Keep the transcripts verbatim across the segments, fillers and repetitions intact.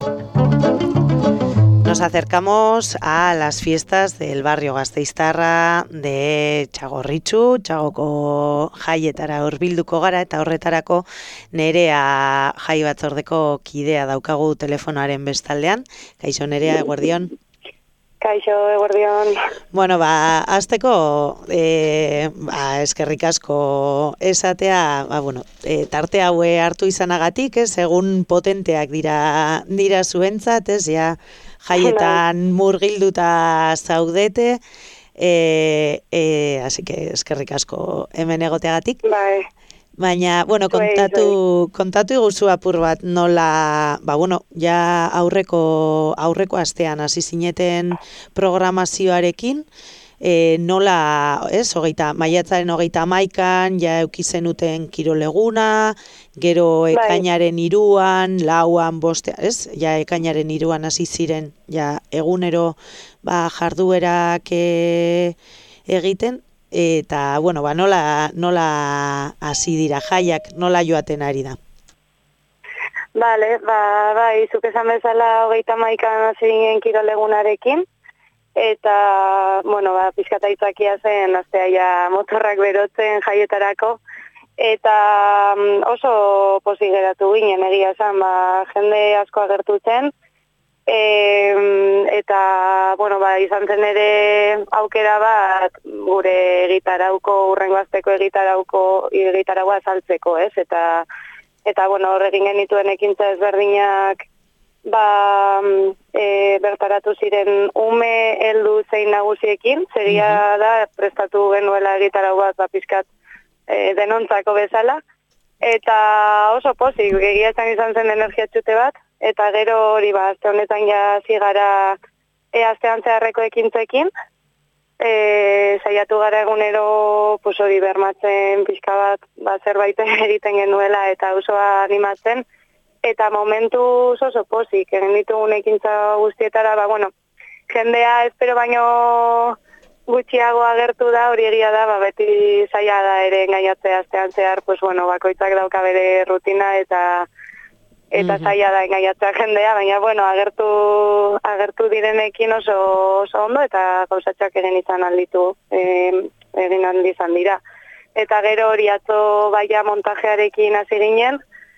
Nos acercamos a las fiestas del barrio gasteiztarra de Txagorritxu, Txagoko jaietara hurbilduko gara eta horretarako Nerea jai batzordeko kidea daukagu telefonoaren bestaldean. Kaixo Nerea, eguerdion. Kaixo, eguerdion. Bueno, ba, azteko e, ba, eskerrik asko esatea, ba, bueno, e, tarte haue hartu izanagatik, ez, egun potenteak dira, dira zuentzat, ez, ja, jaietan murgilduta zaudete, e, e, así que eskerrik asko hemen egoteagatik. Bai. Baina, bueno, kontatu, kontatu iguzu apur bat nola, ba, bueno, ja aurreko, aurreko astean hasi zineten programazioarekin, e, nola, ez, hogeita, maiatzaren hogeita hamaikan, ja eukizenuten kiroleguna, gero ekainaren iruan, lauan, bostean, ez, ja ekainaren iruan hasi ziren, ja egunero, ba, jarduerak e, egiten, eta, bueno, ba, nola, nola hasi dira jaiak, nola joaten ari da? Bale, ba, bai, zuk esan bezala hogeita hamaikan hasi ginen kirolegunarekin, eta, bueno, ba, pizkata itzakia zen, astea ja motorrak berotzen jaietarako, eta oso pozik geratu ginen, egia esan, ba, jende asko agertu zen, E, eta, bueno, ba, izan zen ere aukera bat gure egitarauko, urrengo azteko egitarauko, egitaraua saltzeko, ez? Eta, eta bueno, horregin genituen ekintza ezberdinak, ba, e, bertaratu ziren ume heldu zein nagusiekin, segia da, prestatu genuela egitarau bat, ba, pizkat e, denontzako bezala, eta oso pozik, egia esan izan zen energia txute bat, eta gero hori ba, azte honetan ja zigara e, aztean zeharreko ekintzekin, e, saiatu gara egunero pues hori bermatzen pixka bat ba, zerbait egiten genuela eta osoa animatzen, eta momentu oso pozik, egin ditugun ekintza guztietara, ba, bueno, jendea espero baino gutxiago agertu da, hori egia da, ba, beti zaila da ere engainatzea aztean zehar, pues, bueno, bakoitzak dauka bere rutina eta eta mm-hmm. zaila da engaiatzea jendea, baina, bueno, agertu, agertu direnekin oso, oso ondo eta gauzatxak egin izan alditu, e, egin aldizan dira. Eta gero hori atzo baia montajearekin hasi ginen,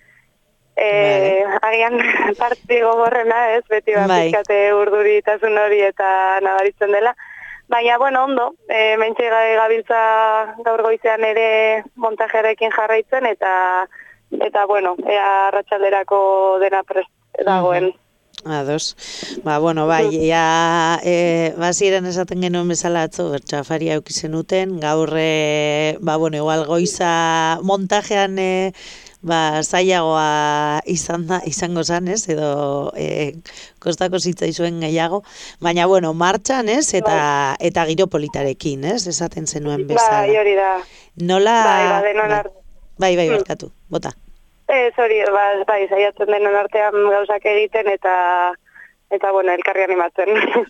e, agian parti gogorrena ez, beti bat pizkate urduritasun hori eta nabaritzen dela. Baina, bueno, ondo, e, mentxe gabiltza gaur goizean ere montajearekin jarraitzen eta Eta, bueno, ea arratsalderako dena prest dagoen. Ados. Ba, bueno, bai, ea, e, baziren esaten genuen bezala atzo, bertxafaria eukizenuten, gaur, e, ba, bueno, igual goiza montajean, e, ba, zailagoa izan da, izango zan, ez, edo e, kostako zitzaizuen gehiago, baina, bueno, martxan, ez, eta, bai. Eta giro politarekin, ez, esaten zenuen bezala. Bai, hori da. Nola... Bai, ba, denon art... bai, bai, barkatu, bota. Ez hori, ba, bai, saiatzen denon artean gauzak egiten eta, eta bueno, elkarri animatzen.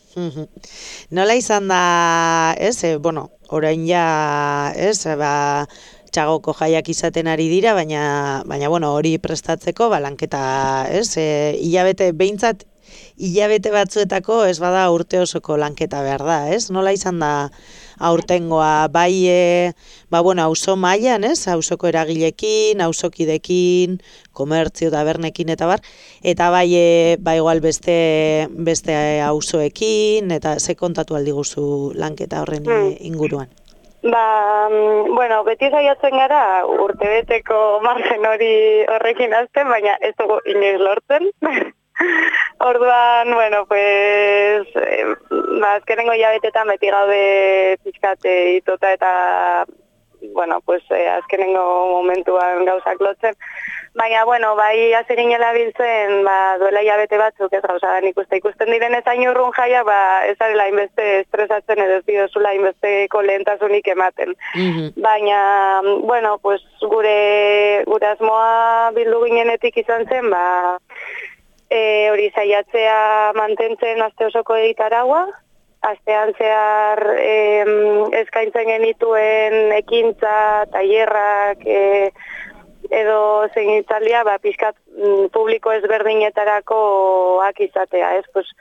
Nola izan da, ez, e, bueno, orain ja, ez, ba, Txagoko jaiak izaten ari dira, baina, baina bueno, hori prestatzeko, ba, lanketa, ez, e, hilabete, behintzat, hilabete batzuetako, ez bada urte osoko lanketa behar da, ez? Nola izan da aurtengoa, bai, e, ba, bueno, auzo mailan, ez? Auzoko eragilekin, auzokidekin, komertzio tabernekin eta bar, eta bai, e, ba, igual beste, beste auzoekin, eta ze kontatu aldi guzu lanketa horren hmm. inguruan? Ba, bueno, beti saiatzen gara urtebeteko margen hori horrekin azten, baina ez dugu inoiz lortzen. Orduan, bueno, pues, eh, ba, azkenengo hilabetetan beti gaude pizkate itota eta, bueno, pues, eh, azkenengo momentuan gauzak lotzen. Baina, bueno, bai hasi ginela biltzen, ba, duela hilabete batzuk, ez gauza da ikuste ikusten diren ez hain urrun jaia, ba, ez arela inbeste estresatzen edo ez bidozula inbesteko lehentasunik ematen. Mm-hmm. Baina, bueno, pues, gure, gure asmoa bildu ginenetik izan zen, ba, E, hori saiatzea mantentzen aste osoko egitaragua, astean zehar e, eskaintzen genituen ekintza, tailerrak, e, edo zein itzaldia, ba, pixkat mm, publiko ezberdinetarakoak izatea, ez? Pues,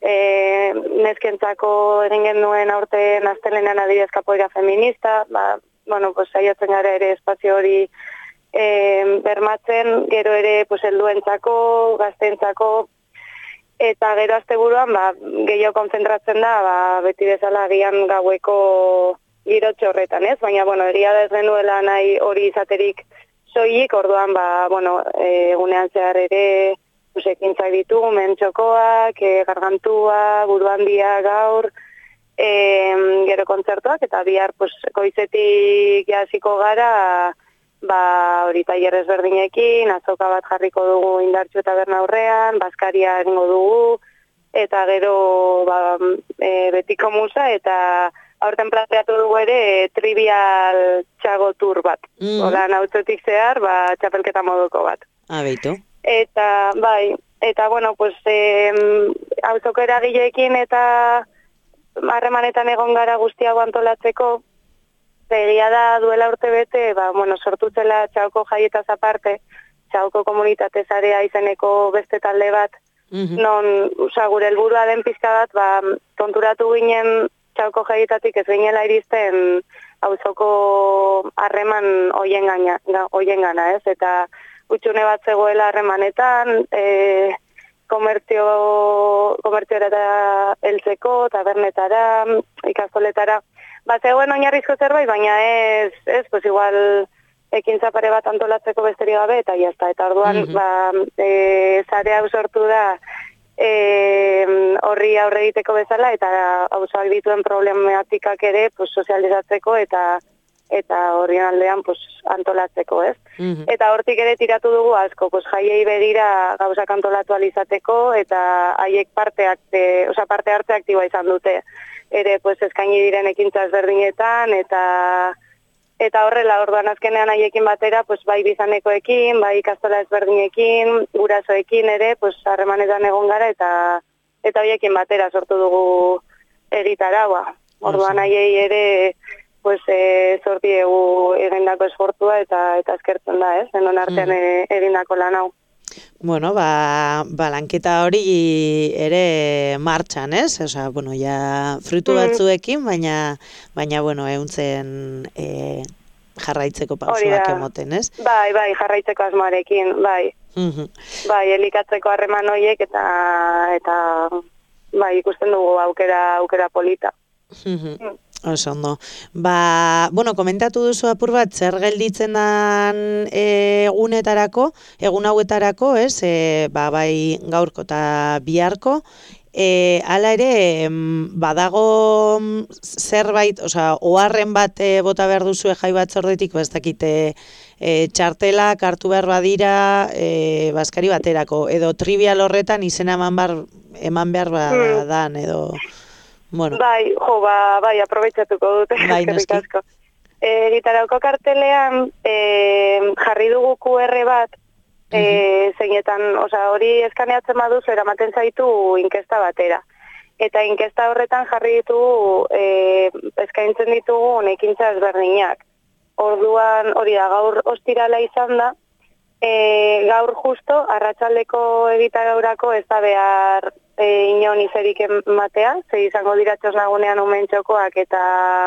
e, neskentzako egin genuen aurten astelenean adibidez kapoeira feminista, ba, bueno, pues, saiatzen gara ere espazio hori e, bermatzen, gero ere pues, helduentzako, gazteentzako, eta gero asteburuan ba, gehiago konzentratzen da, ba, beti bezala agian gaueko girotxo horretan, ez? Baina, bueno, egia da ez genuela nahi hori izaterik soilik, orduan, ba, bueno, e, egunean zehar ere, pues, ekintzak ditugu, mentxokoak, e, gargantua, buruandia gaur, e, gero kontzertuak, eta bihar, pues, goizetik jasiko gara, ba, hori tailer ezberdinekin, azoka bat jarriko dugu Indartxu taberna aurrean, bazkaria egingo dugu, eta gero, ba, e, betiko musa, eta aurten planteatu dugu ere trivial txago tour bat. Mm. Hola, nautzotik zehar, ba, txapelketa moduko bat. Ah, beitu. Eta, bai, eta, bueno, pues, eh, auzoko eragileekin eta harremanetan egon gara guztiago antolatzeko, egia da duela urte bete, ba, bueno, sortu zela Txaoko jaietaz aparte, Txaoko komunitate zarea izeneko beste talde bat, mm-hmm. non, oza, gure helburua den pizka bat, ba, konturatu ginen Txaoko jaietatik ez ginela iristen auzoko harreman hoien gana, hoien gana, ez? Eta utxune bat zegoela harremanetan, e, komertzio, komertzioetara heltzeko, tabernetara, ikastoletara, ba, zegoen oinarrizko zerbait, baina ez, ez, pues igual ekintza pare bat antolatzeko besterik gabe, eta jazta, eta orduan, mm-hmm. ba, e, zare hau sortu da, E, horri aurre egiteko bezala eta auzoak dituen problematikak ere pues, sozializatzeko eta eta horien aldean pues, antolatzeko, ez? Mm-hmm. Eta hortik ere tiratu dugu asko, pues, jaiei begira gauzak antolatu alizateko eta haiek parteak, oza, parte hartze aktiboa izan dute. Ere pues, eskaini diren ekintza ezberdinetan eta Eta horrela, orduan azkenean haiekin batera, pues, bai bizanekoekin, bai ikastola ezberdinekin, gurasoekin ere, pues, harremanetan egon gara, eta eta horiekin batera sortu dugu egitaraua. Orduan haiei ere, pues, e, sorti egu egindako esfortua, eta eta eskertzen da, ez? Denon artean mm. egindako lan hau. Bueno, ba, ba lanketa hori ere martxan, ez? Osa, bueno, ja frutu batzuekin, baina, baina bueno, euntzen e, jarraitzeko pausoak emoten, ez? Bai, bai, jarraitzeko asmoarekin, bai. Mm-hmm. Bai, elikatzeko harreman horiek eta, eta bai, ikusten dugu aukera, aukera polita. Mm-hmm. Mm. Oso ondo. Ba, bueno, komentatu duzu apur bat, zer gelditzen dan egunetarako, egun hauetarako, ez? E, ba, bai gaurko eta biharko. E, hala ere, badago zerbait, osea, oharren bat e, bota behar duzue jai batzordetik, ez dakite e, txartelak hartu behar badira e, bazkari baterako, edo trivial horretan izena eman behar, eman behar badan, edo... Bueno. Bai, jo, ba, bai, aprobetxatuko dute. Bai, noski. E, gitarauko kartelean e, jarri dugu Q R bat, e, uh-huh. zeinetan, oza, hori eskaneatzen baduzu eramaten zaitu inkesta batera. Eta inkesta horretan jarri ditugu, e, eskaintzen ditugu ekintza ezberdinak. Orduan, hori da, gaur ostirala izan da, e, gaur justo, arratsaldeko egitaraurako ez da behar... E, inon izerik ematea, ze izango dira txosnagunean umen txokoak eta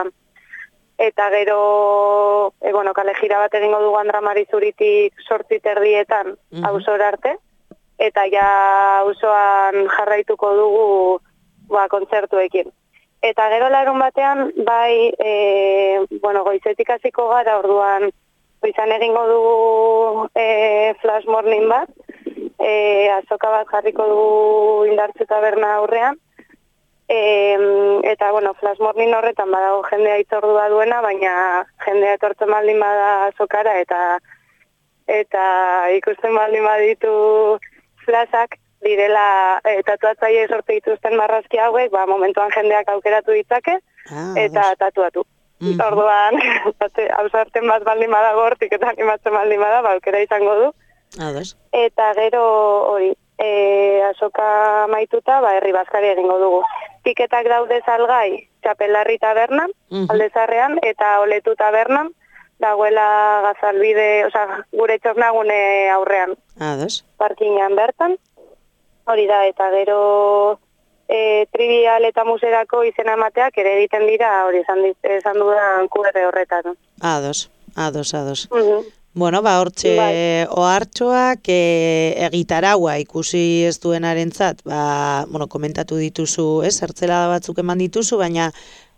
eta gero e, bueno, kale jira bat egingo dugu Andra Marizuritik sortzi terdietan mm-hmm. auzora arte, eta ja auzoan jarraituko dugu ba, kontzertuekin. Eta gero larun batean, bai, e, bueno, goizetik hasiko gara, orduan goizan egingo dugu e, flash morning bat, E, azoka bat jarriko dugu Indartxu taberna aurrean, e, eta, bueno, flash morning horretan badago jendea itzordua duena, baina jendea etortzen baldin bada azokara, eta eta ikusten baldin baditu flashak, direla e, tatuatzaile sortu dituzten marrazki hauek, ba, momentuan jendeak aukeratu ditzake, ah, eta dos. Tatuatu. Mm-hmm. Orduan, hausarten bat baldin bada gortik, eta animatzen baldin bada, ba, aukera izango du. Ados. Eta gero hori, e, azoka maituta, ba, herri bazkari egingo dugu. Tiketak daude salgai, Txapelarri tabernan, mm-hmm. Aldezarrean, eta Oletu tabernan, dagoela Gazalbide, osea, gure txosnagune aurrean. Ados. Parkinean bertan. Hori da, eta gero e, trivial eta muserako izena emateak ere egiten dira, hori esan, esan dudan Q R horretan. Ados, ados, ados. Uh-huh. Bueno, ba, hortxe Bai. ohartxoak e, egitaraua ikusi ez duenarentzat, ba, bueno, komentatu dituzu, ez, zertzelada batzuk eman dituzu, baina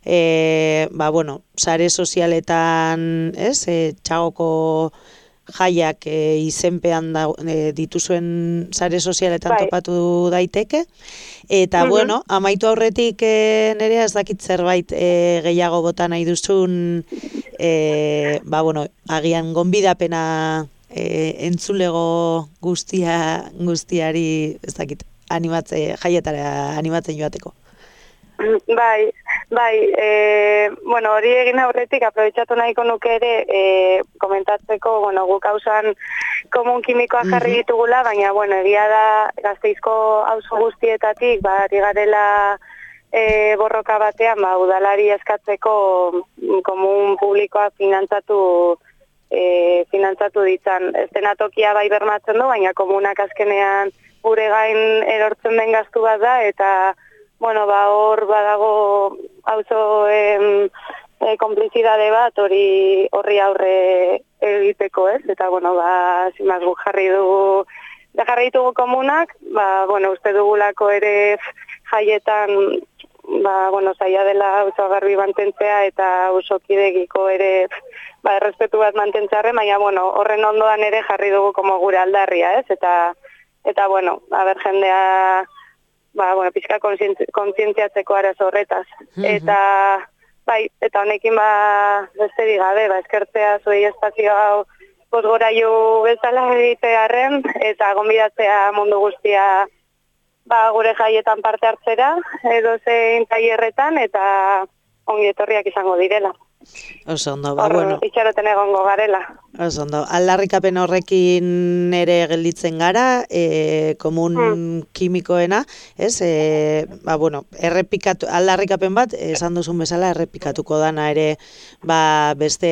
e, ba, bueno, sare sozialetan, ez, e, txagoko jaiak e, izenpean da, e, dituzuen sare sozialetan Bai. topatu daiteke, eta, Mhm. bueno, amaitu aurretik e, nerea ez dakit zerbait e, gehiago bota nahi duzun, e, ba, bueno, agian gonbidapena e, entzulego guztia, guztiari, ez dakit, animatze, jaietara animatzen joateko. Bai, bai, e, bueno, hori egin aurretik aprobetxatu nahiko nuke ere e, komentatzeko, bueno, guk hausan komun kimikoa jarri ditugula, baina, bueno, egia da Gasteizko auzo guztietatik, ba, ari garela e, borroka batean, ba, udalari eskatzeko komun publikoa finantzatu e, finantzatu ditzan. Estenatokia bai bermatzen du, baina komunak azkenean gure gain erortzen den gastu bat da, eta bueno, ba, hor badago auzoen e, konplizidade bat hori horri aurre egiteko, ez? Eta, bueno, ba, zimaz guk jarri dugu, da jarri ditugu komunak, ba, bueno, uste dugulako ere jaietan, ba, bueno, zaila dela auzo garbi mantentzea eta auzokidekiko ere, ba, errespetu bat mantentzearren, baina, bueno, horren ondoan ere jarri dugu como gure aldarria, ez? Eta, eta bueno, a ber, jendea, ba, bueno, pizka kontzientziatzeko arazo horretaz. Mhm. Eta, bai, eta honekin ba, besterik gabe, ba, eskertzea zuei espazio hau bosgorailu bezala egitearren, eta gonbidatzea mundu guztia ba, gure jaietan parte hartzera, edo zein tailerretan, eta ongi etorriak izango direla. Oso ondo, ba, Hor, bueno. itxaroten egongo garela. Oso ondo, aldarrikapen horrekin ere gelditzen gara, e, komun Hmm. kimikoena, ez? E, ba, bueno, errepikatu, aldarrikapen bat, esan duzun bezala, errepikatuko dana ere ba, beste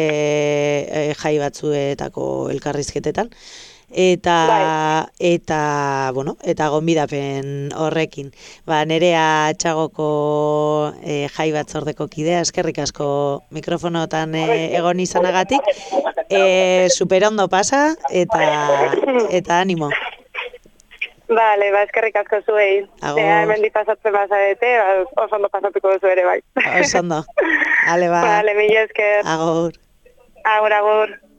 e, jai batzuetako elkarrizketetan. Eta, Bai. eta, bueno, eta gonbidapen horrekin. Ba, Nerea Txagoko e, jai batzordeko kidea, eskerrik asko mikrofonotan e, egon izanagatik. E, super ondo pasa, eta, eta animo. Vale, ba, eskerrik asko zuei. Agur. Zea, hemen di pasatzen bazarete, ba, oso ondo pasatuko duzu ere bai. Oso ondo. Ale, ba. Vale, mila esker. Agur. Agur, agur.